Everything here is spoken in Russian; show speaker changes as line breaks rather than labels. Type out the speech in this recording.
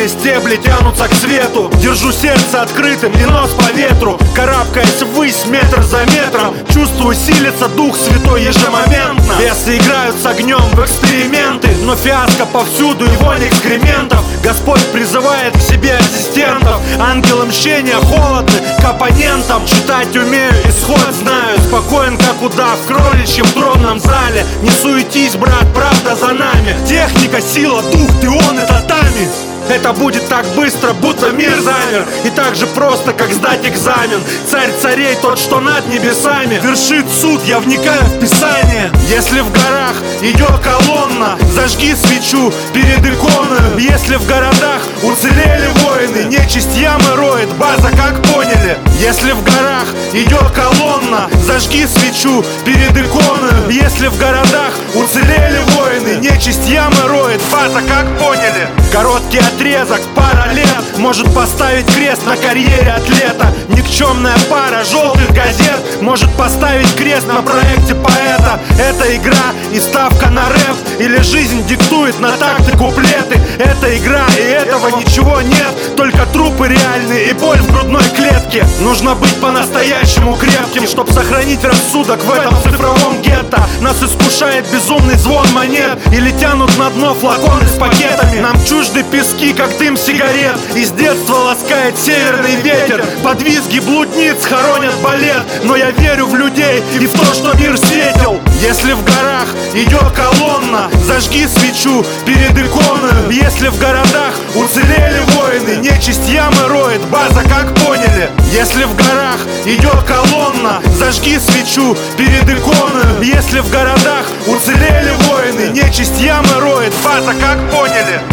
Черные стебли тянутся к свету. Держу сердце открытым и нос по ветру. Карабкаясь ввысь метр за метром, чувствую, силится Дух Святой ежемоментно. Бесы играют с огнем в эксперименты, но фиаско повсюду и вонь экскрементов. Господь призывает к себе ассистентов. Ангелы мщения холодны к оппонентам. Читать умею, исход знаю. Спокоен, как удав в кроличьем тронном зале. Не суетись, брат, правда за нами. Техника, сила, дух, ты он и татами. Это будет так быстро, будто мир замер. И так же просто, как сдать экзамен. Царь царей, тот, что над небесами, вершит суд, я вникаю в Писание. Если в горах идет колонна, зажги свечу перед иконой. Если в городах уцелели воины, нечисть ямы роет, база, как поняли. Если в горах идет колонна, зажги свечу перед иконой. Если в городах уцелели воины, нечисть ямы роет, база, как поняли. Короткий отрезок, пара лет может поставить крест на карьере атлета. Никчемная пара желтых газет может поставить крест на проекте поэта. Это игра и ставка на рэп, или жизнь диктует на такты куплеты. Это игра, и этого ничего нет, только трупы реальные и боль в грудной клетке. Нужно быть по-настоящему крепким, чтоб сохранить рассудок в этом цифровом гетто. Нас искушает безумный звон монет, или тянут на дно флаконы с пакетами. Нам чужды пески, как дым сигарет, и с детства ласкает северный ветер. Под визги блудниц хоронят балет, но я верю в людей и в то, что мир светил. Если в горах идет колонна, зажги свечу перед иконой. Если в городах уцелели воины, нечисть ямы роет, база, как поняли. Если в горах идет колонна, зажги свечу перед иконой. Если в городах уцелели воины, нечисть ямы роет, база, как поняли.